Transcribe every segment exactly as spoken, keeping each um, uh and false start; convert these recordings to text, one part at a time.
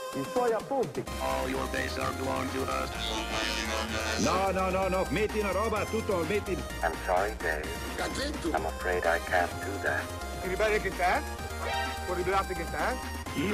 i suoi appunti. All your days are belong to us. No, no, no, no, metti una roba, tutto, metti... I'm sorry, Dave. I'm afraid I can't do that. Ti ribelli che te? Può ribellarti che te?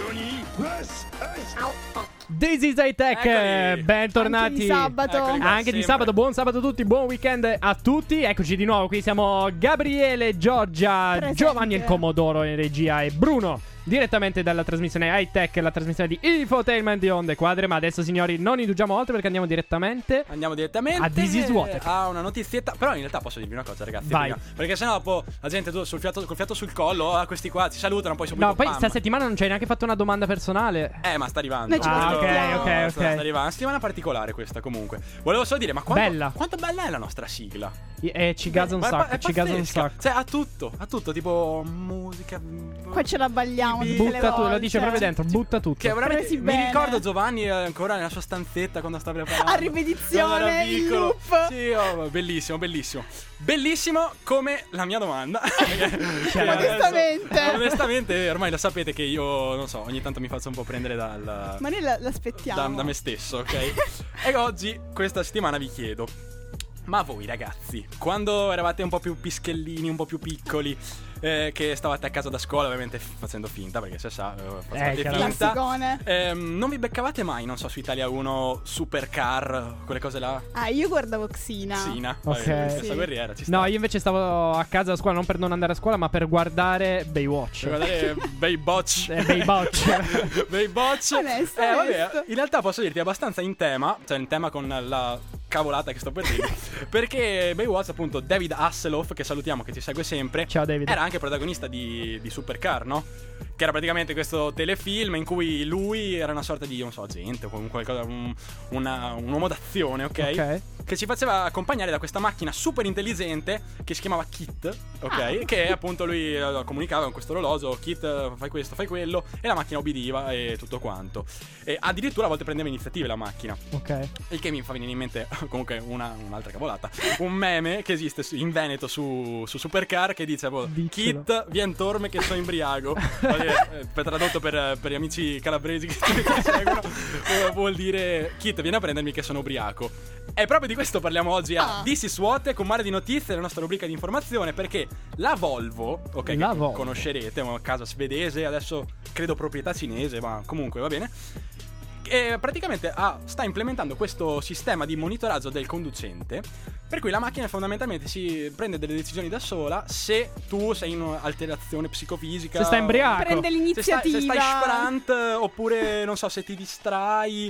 This is High-Tech, Eccoli. bentornati Anche di sabato. Eccoli qua, Anche di sempre. sabato, buon sabato a tutti, buon weekend a tutti. Eccoci di nuovo, qui siamo Gabriele, Giorgia, Presente. Giovanni il Comodoro in regia e Bruno direttamente dalla trasmissione High-Tech, la trasmissione di Infotainment di Onde Quadre. Ma adesso, signori, non indugiamo oltre perché andiamo direttamente Andiamo direttamente a This is Water. a una notizietta. Però in realtà posso dirvi una cosa, ragazzi. Vai. prima. Perché sennò dopo la gente tu, sul fiato, col fiato sul collo, ah, questi qua ti salutano, poi subito No, poi pam. sta settimana non ci hai neanche fatto una domanda personale. Eh, ma sta arrivando. Noi ci Ah, ok, aspettiamo. ok, ok. Sta, sta arrivando. Una settimana particolare questa, comunque. Volevo solo dire, ma quanto, Bella. quanto bella è la nostra sigla? E ci gasa un Ma è pa- sacco, è ci gasa un pazzesca. sacco. Cioè, ha tutto, ha tutto, tipo musica. Qua ce la balliamo tutte le Butta tu, lo volte. dice proprio dentro, butta tutto. Che veramente Presi mi bene. ricordo Giovanni eh, ancora nella sua stanzetta quando stava preparando. A ripetizione, Quando era in piccolo. loop. Sì, oh, bellissimo, bellissimo. Bellissimo come la mia domanda. Che Onestamente. adesso- onestamente, ormai lo sapete che io, non so, ogni tanto mi faccio un po' prendere dal Ma noi la- l'aspettiamo. da, da me stesso, ok? E oggi, questa settimana, vi chiedo: ma voi ragazzi, quando eravate un po' più pischellini, un po' più piccoli, eh, che stavate a casa da scuola, ovviamente f- facendo finta, perché se sa, eh, facevate chiaramente. finta, Classicone. ehm, non vi beccavate mai, non so, su Italia uno, Supercar, quelle cose là? Ah, io guardavo Xina. Sina, Ok. questa Sì. guerriera, ci sta. No, io invece stavo a casa a scuola, non per non andare a scuola, ma per guardare Baywatch. Per guardare bei botch. Eh, Baywatch. Bei botch. Onesto, Eh, vabbè, onesto. in realtà posso dirti è abbastanza in tema, cioè in tema con la cavolata che sto per dire. Perché Baywatch, appunto, David Hasselhoff, che salutiamo, che ci segue sempre, Ciao, David. era anche protagonista di, di Supercar, no? Che era praticamente questo telefilm in cui lui era una sorta di, non so, agente o comunque qualcosa, un, una- un uomo d'azione, ok? Ok. Che ci faceva accompagnare da questa macchina super intelligente che si chiamava Kit, ok? Ah. Che appunto lui eh, comunicava con questo orologio: Kit, eh, fai questo, fai quello, e la macchina ubbidiva e tutto quanto. E addirittura a volte prendeva iniziative la macchina. Ok. Il che mi fa venire in mente comunque una, un'altra cavolata. Un meme che esiste su- in Veneto su, su Supercar che dice boh, Diccelo. Kit, vien torme che sono imbriago. Vuol dire, eh, per tradotto per, per gli amici calabresi che, che seguono, eh, vuol dire Kit, vieni a prendermi che sono ubriaco. E proprio di questo parliamo oggi a Ah. This is What, con mare di notizie, la nostra rubrica di informazione, perché la Volvo, ok, La che Volvo. conoscerete, è una casa svedese, adesso credo proprietà cinese, ma comunque va bene. E praticamente ha- sta implementando questo sistema di monitoraggio del conducente, per cui la macchina fondamentalmente si prende delle decisioni da sola se tu sei in un'alterazione psicofisica, Se stai imbriaco. Prende se stai, l'iniziativa. se stai sprant, oppure non so, se ti distrai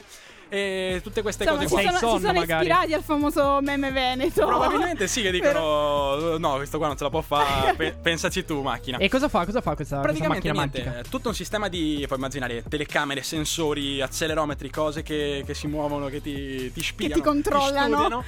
e tutte queste Insomma, cose si qua. Sei sono, in si sonno, sono magari. ispirati al famoso meme veneto. Probabilmente sì, che dicono no, questo qua non ce la può fare, pe- pensaci tu macchina. E cosa fa? Cosa fa questa, questa Praticamente macchina niente, magica? è tutto un sistema di, puoi immaginare, telecamere, sensori, accelerometri, cose che, che si muovono, che ti, ti spiano, ti controllano. studiano,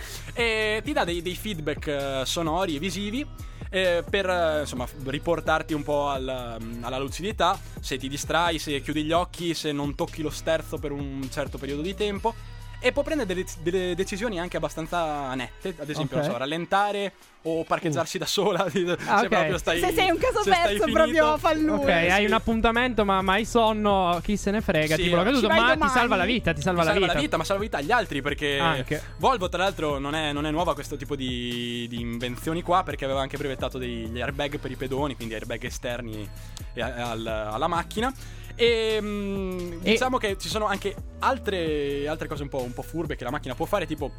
e ti dà dei, dei feedback eh, sonori e visivi, eh, per eh, insomma f- riportarti un po' al, mm, alla lucidità, se ti distrai, se chiudi gli occhi, se non tocchi lo sterzo per un certo periodo di tempo. E può prendere delle, delle decisioni anche abbastanza nette, ad esempio, Ok. non so, rallentare o parcheggiarsi da sola. se Ah, ok. proprio stai, Se sei un caso se stai perso, finito. proprio fa lui. Ok, Eh, hai sì. un appuntamento, ma, ma hai sonno, chi se ne frega, Sì, tipo lo ci caduto, vai ma ti domani. salva la vita, ti salva, Ti salva la, vita. ma salva vita agli altri, perché Anche. Volvo, tra l'altro, non è, non è nuova questo tipo di, di invenzioni qua, perché aveva anche brevettato degli airbag per i pedoni, quindi airbag esterni e- al- alla macchina. E mh, E- diciamo che ci sono anche altre, altre cose un po', un po' furbe che la macchina può fare, tipo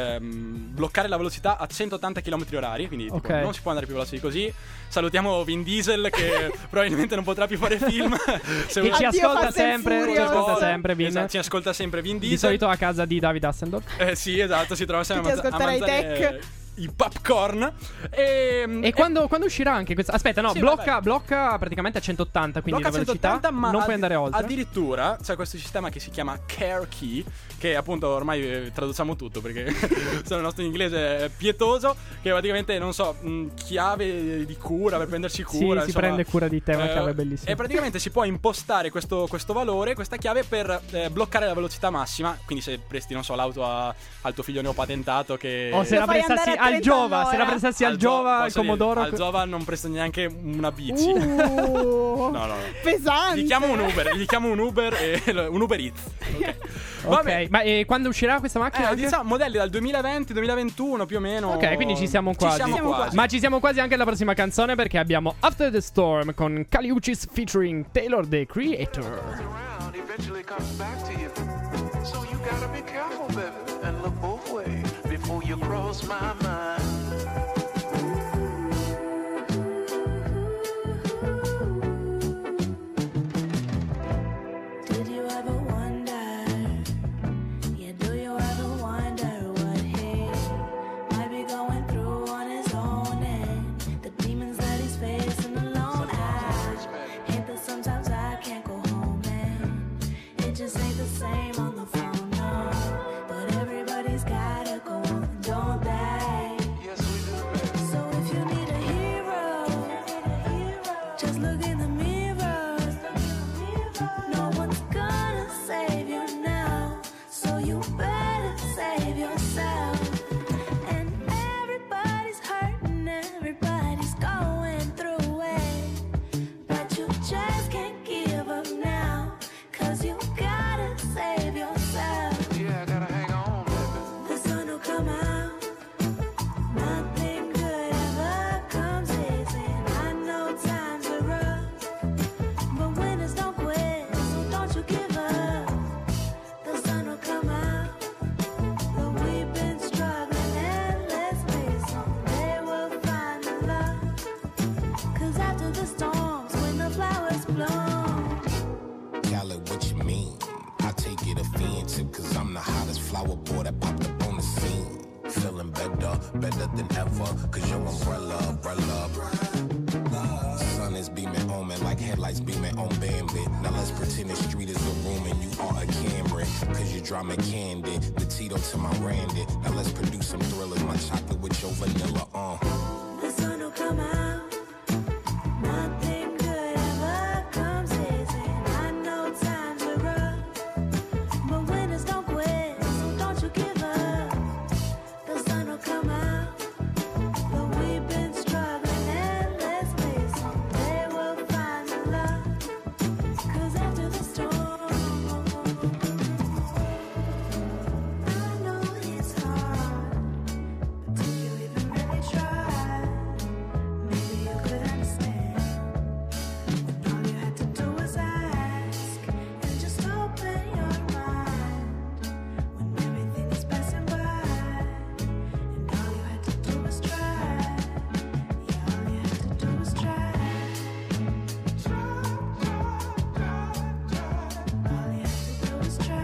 ehm, bloccare la velocità a centottanta chilometri orari, quindi tipo, Ok. non si può andare più veloce di così. Salutiamo Vin Diesel che probabilmente non potrà più fare film. Se Che ci Addio, ascolta Fast and sempre, ci Furious. ascolta sempre, Vin. Esatto, ci ascolta sempre Vin Diesel. Di solito a casa di David Hasselhoff. Eh sì, esatto, si trova sempre a, Tutti manza- a ascoltare mangiare tech. i popcorn. E, E quando, quando uscirà anche questa? Aspetta, no, Sì, blocca, vabbè. blocca praticamente a centottanta, quindi blocca la velocità centottanta, ma non puoi addi- andare oltre. Addirittura c'è questo sistema che si chiama Care Key, che appunto ormai eh, traduciamo tutto perché se il nostro inglese è pietoso, che praticamente, non so, mh, chiave di cura per prendersi Sì, cura. si insomma. prende cura di te, una Eh, chiave bellissima. E praticamente si può impostare questo, questo valore, questa chiave, per eh, bloccare la velocità massima. Quindi se presti, non so, l'auto a- al tuo figlio neopatentato che O se Lo la fai prestassi andare a Giova, se la prestassi al, Al Gio- Giova, al posso dire, Comodoro. Al Giova non presto neanche una bici. Uh, No, no, no. pesante. Gli chiamo un Uber, gli chiamo un Uber e un Uber Eats. Ok. Vabbè. Ok, ma e quando uscirà questa macchina? Eh, anche? diciamo modelli dal duemilaventi duemilaventuno più o meno. Ok, quindi ci siamo quasi. Ci siamo Siamo quasi. Ma ci siamo quasi anche alla prossima canzone perché abbiamo After the Storm con Kali Uchis featuring Taylor the Creator. Around eventually comes back to you. So you gotta be careful, baby, and look both ways before you cross my mind. Did you ever wonder? Yeah, do you ever wonder what he might be going through on his own and the demons that he's facing alone? I hate that sometimes I can't go home and it just ain't the same on the phone, no. But everybody's gotta go on, don't they? Yes, we do, baby. So if you need a hero, just look in the mirror. No one's gonna save you now, so you better save yourself. And everybody's hurting, everybody's going through it, but you just can't give up now, cause you gotta save yourself. Yeah, I gotta hang on, baby. The sun will come out, nothing good ever comes easy. I know times are rough, but winners don't quit, so don't you give up. The sun will come out, though we've been struggling endlessly, someday we'll find the love. Cause after the storms, when the flowers bloom, Cali, what you mean? I take it offensive, cause I'm the hottest flower boy that popped up on the scene. Feeling better, better than ever, cause your umbrella, umbrella. Sun is beaming on me like headlights beaming on Bambi. Now let's pretend the street is a room and you are a Camry, cause you draw me candy, the Tito to my Randy. Now let's produce some thrillers, my chocolate with your vanilla, uh. the sun will come out, nothing good ever comes easy. I know times are rough, but winners don't quit, so don't you give up. The sun will come out, though we've been struggling endlessly, someday we'll find the love. Cause after the storm, I know it's hard, but do you even really try? Maybe you could understand when all you had to do was ask and just open your mind when everything is passing by, and all you had to do was try. Yeah, all you had to do was try. All you had to do was try.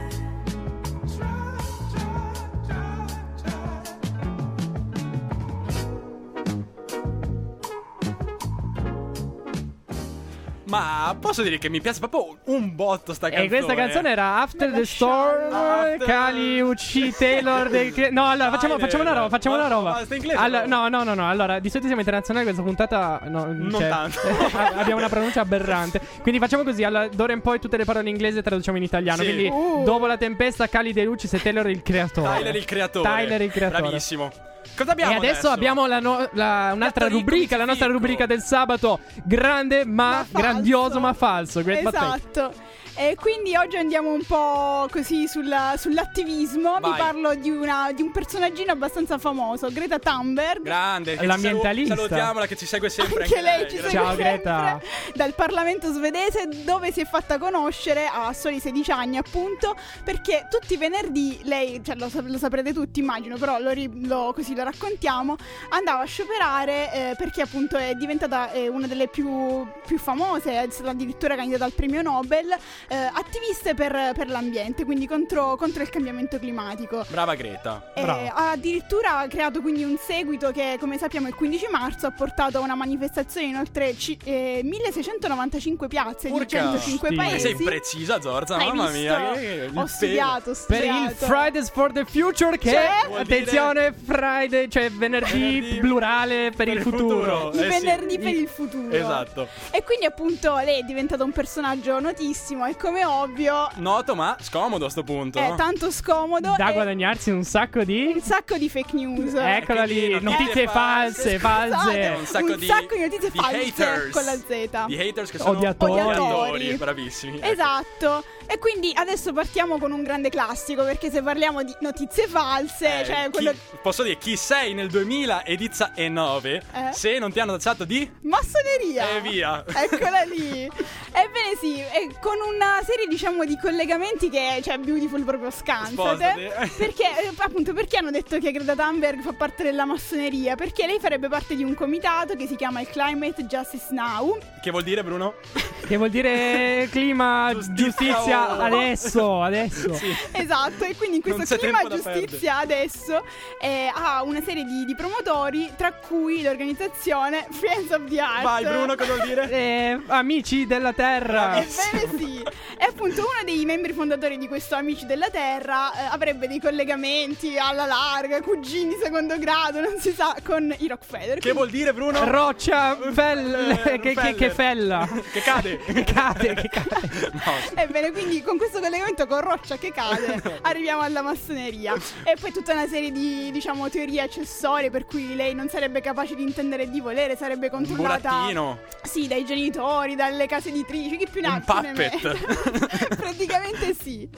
Ma posso dire che mi piace proprio un botto sta canzone. E questa canzone era After the Storm, After- Kali Uchi Taylor the Cre- No, allora facciamo, Tyler. facciamo una roba, facciamo Ma- una roba. ma sta in inglese, Allora, però. no, no, no, no. Allora, di solito siamo internazionali, questa puntata no, Non cioè, tanto. abbiamo una pronuncia aberrante. Quindi facciamo così, allora, d'ora in poi tutte le parole in inglese traduciamo in italiano. Sì. Quindi Uh. dopo la tempesta, Kali De Lucis e Taylor il creatore. Tyler il creatore. Tyler il creatore. Bravissimo. Cosa abbiamo E adesso, abbiamo la no- la- un'altra Gatto ricco, rubrica, la nostra ficco. rubrica del sabato. Grande ma, Ma falso. grandioso ma falso. Great but fake. Esatto. E quindi oggi andiamo un po' così sulla- sull'attivismo. Vai. Vi parlo di, una, di un personaggino abbastanza famoso, Greta Thunberg. Grande. che ci L'ambientalista. salu- Salutiamola che ci segue sempre. Anche lei ci Grande. segue Ciao, Greta. sempre dal Parlamento svedese, dove si è fatta conoscere a soli sedici anni, appunto, perché tutti i venerdì lei, cioè lo, sap- lo saprete tutti immagino, però lo, ri- lo- così lo raccontiamo, andava a scioperare eh, perché appunto è diventata eh, una delle più, più famose, è stata addirittura candidata al premio Nobel, eh, attiviste per, per l'ambiente, quindi contro, contro il cambiamento climatico. Brava Greta. Eh, Bravo. ha addirittura creato quindi un seguito che, come sappiamo, il quindici marzo ha portato a una manifestazione in oltre ci- eh, milleseicentonovantacinque piazze Urca. di centocinque Sì. paesi. Sei precisa, Zorza. Hai Mamma visto? mia. Che, il Ho pelo. studiato, ho Per studiato. il Fridays for the Future, che Cioè? Vuol attenzione, Friday, cioè venerdì, Venerdì plurale per, il futuro. I Eh sì. venerdì per il futuro. Esatto. E quindi appunto lei è diventato un personaggio notissimo e è come ovvio Noto ma scomodo a sto punto. è tanto scomodo Da e guadagnarsi un sacco di... un sacco di fake news. Eccola quindi lì, notizie notizie false, false. false. Scusate, Un sacco un di- sacco di notizie di false haters. con la Z. Di haters che sono Odiatori. Odiatori. bravissimi. Ecco. Esatto. E quindi adesso partiamo con un grande classico, perché se parliamo di notizie false, Eh, cioè chi- quello Posso dire, chi sei nel duemilanove Eh? se non ti hanno tacciato di... massoneria. E via. Eccola lì. Ebbene sì, e con una serie diciamo di collegamenti che cioè Beautiful proprio scansate. Sposate. Perché eh, appunto perché hanno detto che Greta Thunberg fa parte della massoneria? Perché lei farebbe parte di un comitato che si chiama il Climate Justice Now. Che vuol dire, Bruno? Che vuol dire clima, Giustizia, giustizia, oh. adesso, adesso. Sì. Esatto, e quindi in Non questo c'è clima tempo da giustizia adesso eh, ha una serie di, di promotori, tra cui l'organizzazione Friends of the Earth. Vai, Bruno, cosa vuol dire? Eh, amici della terra. Ebbene sì, e appunto uno dei membri fondatori di questo Amici della Terra eh, avrebbe dei collegamenti alla larga, cugini di secondo grado, non si sa, con i Rockefeller. Che vuol dire, Bruno? Roccia, fel- Eh, che, che, che fella. Che cade. Che cade, che cade. No. Ebbene, quindi con questo collegamento con Roccia che cade arriviamo alla massoneria. E poi tutta una serie di, diciamo, teorie accessorie per cui lei non sarebbe capace di intendere e di volere, sarebbe controllata burattino. sì, dai genitori, dalle case editrici, chi più ne ha Un più ne puppet. metta. Praticamente sì.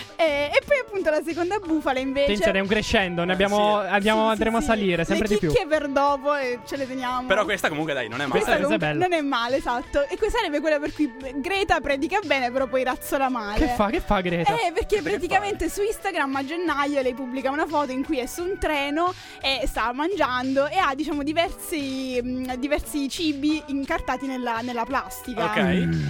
E, e poi appunto la seconda bufala invece Attenzione, è un crescendo. Ne abbiamo, Sì. abbiamo, Sì, sì, andremo sì. a salire sempre Le di più. chicche per dopo e ce le teniamo. Però questa comunque, dai, non è male. Questa- Questa è comunque bella. non è male, esatto. E questa sarebbe quella per cui Greta predica bene, però poi razzola male. Che fa? Che fa Greta? Eh, perché Perché praticamente su Instagram a gennaio lei pubblica una foto in cui è su un treno e sta mangiando e ha, diciamo, diversi, mh, diversi cibi incartati nella, nella plastica. Ok.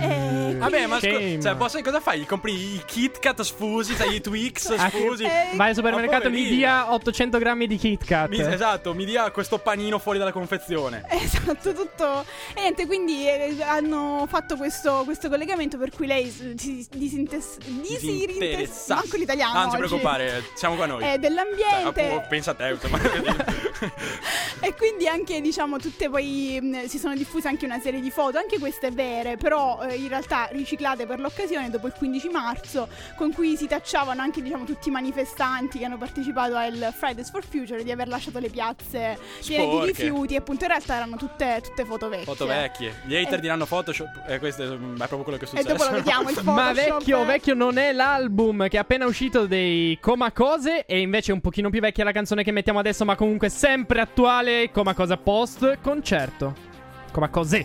E Vabbè, ma Shame. scu- cioè, posso, cosa fai? Gli compri i Kit Kat sfusi, sai, i Twix Ah, che- sfusi. eh, Vai al supermercato e mi poverina. dia ottocento grammi di Kit Kat. Mi- esatto, mi dia questo panino fuori dalla confezione. Esatto, tutto. E niente, quindi eh, hanno fatto questo, questo collegamento per cui lei s- si disintes- disinteressa. Disinteressato. Manco l'italiano. Ah, non ti oggi. preoccupare, siamo qua noi. Eh, dell'ambiente. Cioè, appunto, pensa a te, insomma. E quindi anche, diciamo, tutte poi mh, si sono diffuse anche una serie di foto, anche queste vere, però eh, in realtà riciclate per l'occasione dopo il quindici marzo, con cui si tacciavano anche, diciamo, tutti i manifestanti che hanno partecipato al Fridays for Future di aver lasciato le piazze piene di Sporche. rifiuti, e appunto in realtà erano tutte, tutte foto vecchie. Foto vecchie. Gli hater Eh. diranno Photoshop. E questo è, è proprio quello che è E successo. dopo lo vediamo il Photoshop. Ma vecchio, vecchio non è l'album che è appena uscito dei Coma Cose. E invece è un pochino più vecchia la canzone che mettiamo adesso, ma comunque sempre attuale. Coma Cosa Post Concerto. Coma Cose.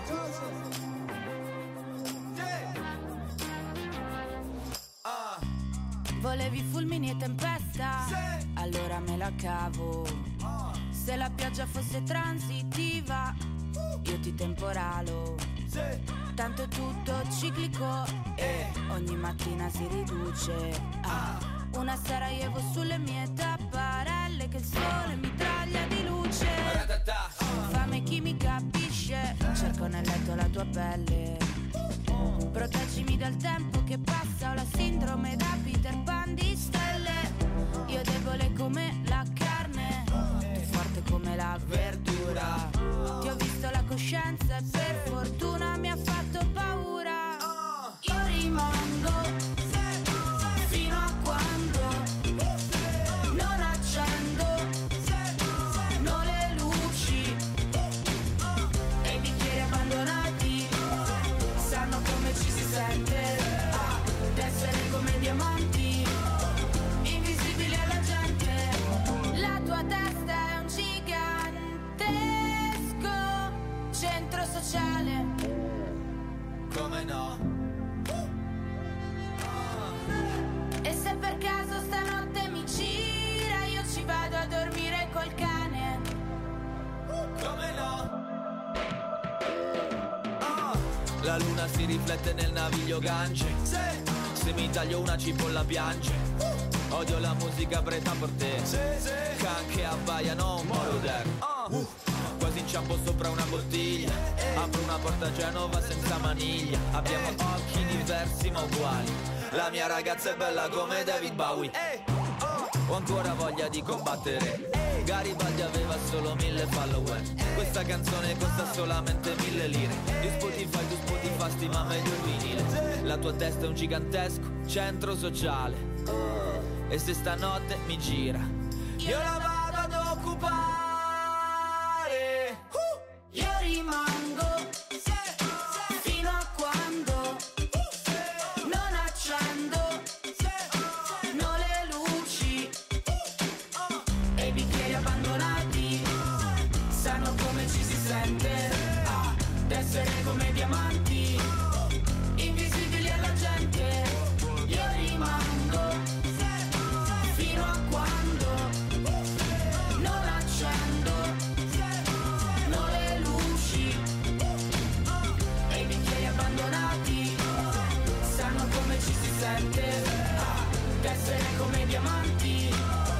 Volevi fulmini e tempesta? Allora me la cavo. Se la pioggia fosse transitiva, io ti temporalo. Tanto è tutto ciclico e ogni mattina si riduce. Ah, una Sarajevo sulle mie tapparelle che il sole mi taglia di luce. Fame chi mi capisce, cerco nel letto la tua pelle. Proteggimi dal tempo che passa, ho la sindrome da Peter Pan di stelle. Io debole come la carne, tu forte come la verdura. Ti ho visto la coscienza e per fortuna mi ha fatto paura. Io rimango fino a quando non accendo non le luci e i bicchieri abbandonati sanno come ci si sente ad essere come diamanti invisibili alla gente. La tua testa è un gigantesco centro sociale. Come no? E se per caso stanotte mi gira, io ci vado a dormire col cane. Come no? La luna si riflette nel naviglio Gange. Se mi taglio una cipolla piange. Odio la musica preta per te. Can che abbaiano un moroder. Quasi inciampo sopra una bottiglia. Apro una porta a Genova senza maniglia. Abbiamo occhi diversi ma uguali. La mia ragazza è bella come David Bowie. Ho ancora voglia di combattere. Garibaldi aveva solo mille follower. Questa canzone costa solamente mille lire. Di Spotify tu Spotify stima meglio il vinile. La tua testa è un gigantesco centro sociale. E se stanotte mi gira, io la vado ad occupare. Io rimango fino a quando non accendo no le luci e i bicchieri abbandonati sanno come ci si sente d'essere come diamanti invisibili alla gente. Io rimango fino a quando non accendo no le luci e i bicchieri abbandonati sanno come ci si sente d'essere come diamanti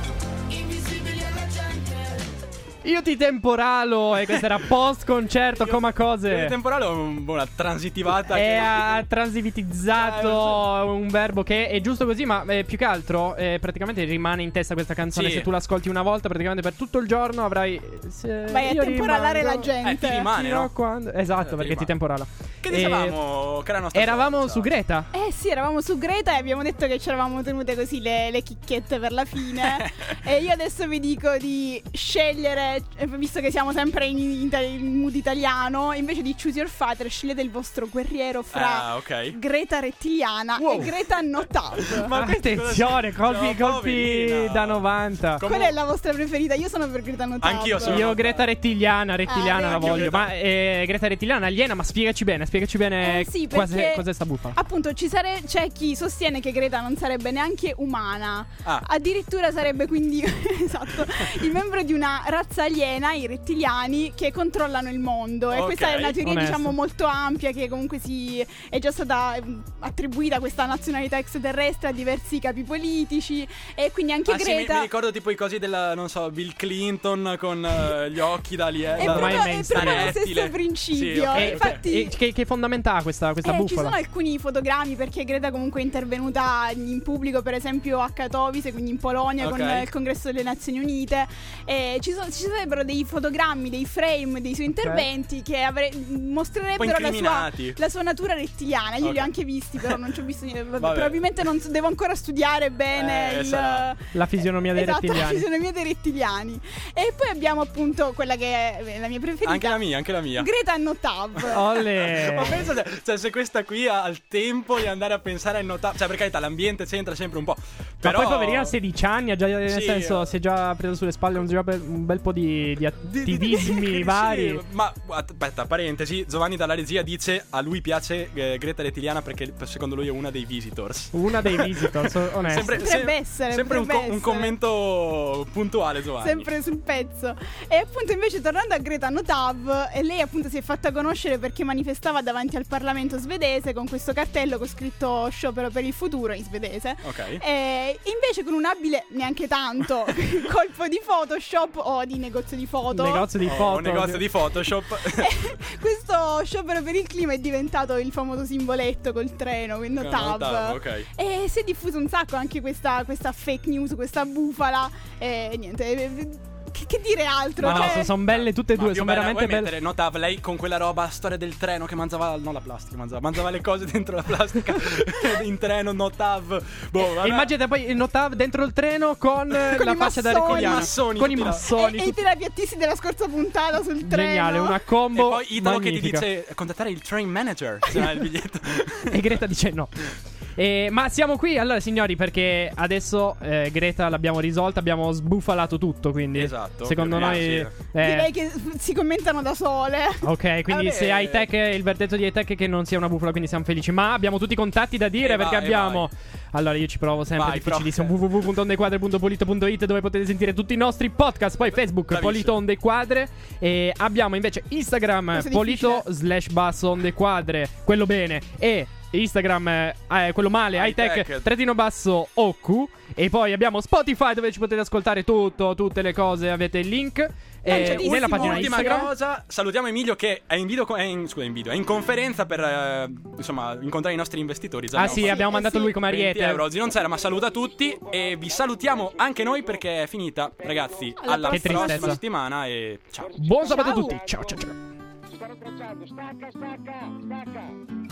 invisibili alla gente. Io ti temporalo e questo era post concerto come cose. Il temporale è un- una transitivata E che... ha transitivizzato un verbo che è giusto così, ma eh, più che altro eh, praticamente rimane in testa questa canzone. Sì. Se tu l'ascolti una volta, praticamente per tutto il giorno avrai. Se Vai a io temporalare rimango- la gente. Eh, ti rimane, fino a no? quando- Esatto, Eh, perché ti ti temporala. Che E- dicevamo? Che era la nostra Eravamo forza. su Greta. Eh sì, eravamo su Greta e abbiamo detto che ci eravamo tenute così le, le chicchette per la fine. E io adesso vi dico di scegliere, eh, visto che siamo sempre in, in, in mood italiano, invece di choose your fighter, scegliete il vostro guerriero fra Ah, ok. Greta rettiliana Wow. e Greta notav. Ma questi Attenzione, cosa- colpi, No, colpi poverina. da novanta. Com- Qual è la vostra preferita? Io sono per Greta notav. Anch'io sono- Io Greta rettiliana, rettiliana Ah, la vedi. voglio. Ma eh, Greta rettiliana aliena, ma spiegaci bene, spiegaci bene Eh, sì, cos'è, perché cos'è sta bufala. appunto ci sare- c'è chi sostiene che Greta non sarebbe neanche umana. Ah. Addirittura sarebbe quindi esatto, il membro di una razza aliena, i rettiliani, che controllano il mondo. E Ok, questa è una teoria onesto. diciamo molto ampia che comunque si è già stata ehm, attribuita questa nazionalità extraterrestre a diversi capi politici. E quindi anche Ah, sì, mi, Greta mi ricordo tipo i cosi della, non so, Bill Clinton con eh, gli occhi da alieno. è da- proprio, ormai è mainstream. proprio lo stesso Rettile. principio. Sì, ok, E- ok. Infatti e che, che fondamenta ha questa, questa Eh, ci bufala? sono alcuni fotogrammi perché Greta comunque è intervenuta in pubblico, per esempio a Katowice, quindi in Polonia, con Ok. il congresso delle Nazioni Unite. E ci, sono, ci sarebbero dei fotogrammi, dei frame dei suoi interventi che avre- mostrerebbero la sua, incriminati. la sua natura rettiliana. Io Ok. li ho anche visti, però non ci ho visto niente. Vabbè, Vabbè. probabilmente non so- devo ancora studiare bene Eh, il, sarà. La fisionomia dei esatto, rettiliani. la fisionomia dei rettiliani. E poi abbiamo appunto quella che è la mia preferita. Anche la mia, anche la mia. Greta Notav. Olle. Ma pensa se, cioè, se questa qui ha il tempo di andare a pensare a notare. Cioè, per carità, l'ambiente c'entra sempre un po'. Ma Però. poi poverina ha sedici anni, ha già, nel Sì. senso, si è già preso sulle spalle un, già be- un bel po' di, di Di- di- di- attivismi sì, vari. ma aspetta, parentesi. Giovanni dalla regia dice a lui piace eh, Greta rettiliana perché secondo lui è una dei visitors. Una dei visitors, onesto. Sempre, Potrebbe essere, sempre un, potrebbe co- un essere. commento puntuale, Giovanni. Sempre sul pezzo. E appunto invece tornando a Greta Notav, e lei appunto si è fatta conoscere perché manifestava davanti al Parlamento svedese con questo cartello con scritto sciopero per il futuro in svedese. Ok. E invece con un abile, neanche tanto, colpo di Photoshop o di negozio di foto. Negozio di Oh, foto. un negozio di Photoshop. Questo sciopero per il clima è diventato il famoso simboletto col treno, quindi Con Notav. Notav, ok. E si è diffuso un sacco anche questa, questa fake news, questa bufala. E niente, eh, che, che dire altro? Ma no, Cioè, sono belle tutte e Ma due, più sono bella, veramente vuoi belle. mettere Notav, lei con quella roba, storia del treno che mangiava, non la plastica, mangiava, mangiava le cose dentro la plastica in treno, Notav. Boh, vabbè. E immaginate poi il Notav dentro il treno con, eh, Con la i fascia da massoni. rettiliana. Con i massoni, Con i tutti là. massoni. E, e i tutti- terapiattisti della scorsa puntata sul treno. Geniale, una E combo poi Italo magnifica. che ti dice contattare il train manager se non hai il biglietto. E Greta dice no. Eh, ma siamo qui allora signori perché adesso eh, Greta l'abbiamo risolta, abbiamo sbufalato tutto, quindi Esatto, secondo più o noi meno, eh, Direi che si commentano da sole. ok, quindi Vabbè. se high tech, il verdetto di high tech è che non sia una bufala, quindi siamo felici. Ma abbiamo tutti i contatti da dire E perché vai, abbiamo. Allora io ci provo sempre, Vai, difficilissimo. prova. w w w punto ondequadre punto polito punto it dove potete sentire tutti i nostri podcast. Poi Facebook Bravissimo. Polito Onde Quadre. E abbiamo invece Instagram Questo è Polito difficile. slash basso onde quadre, quello bene. E Instagram è eh, quello male, hightech, Hightech. trattino basso Oku. E poi abbiamo Spotify dove ci potete ascoltare tutto, tutte le cose, avete il link. E Lanciatissimo. nella pagina Ultima Instagram. cosa, salutiamo Emilio che è in video, co- è in, scusa, in video, è in conferenza per eh, insomma incontrare i nostri investitori. Ah sì, abbiamo eh mandato sì. lui come venti ariete. euro oggi non c'era, ma saluta tutti e vi salutiamo anche noi perché è finita, ragazzi. Alla Alla Che prossima tristezza. settimana e ciao. Buon sabato a Ciao. tutti. Ciao ciao ciao. Sto tracciando. Stacca, stacca, stacca.